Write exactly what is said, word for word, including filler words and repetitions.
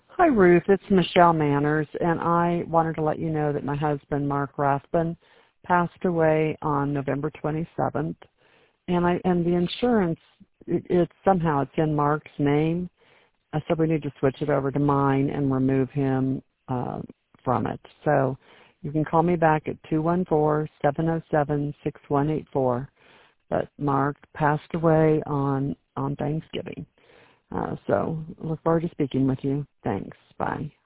Hi, Ruth. It's Michelle Manners, and I wanted to let you know that my husband, Mark Rathbun, passed away on November twenty-seventh, and I and the insurance, it, it's somehow it's in Mark's name, uh, so we need to switch it over to mine and remove him uh, from it. So you can call me back at two one four, seven oh seven, six one eight four. But Mark passed away on on Thanksgiving. Uh, so look forward to speaking with you. Thanks. Bye.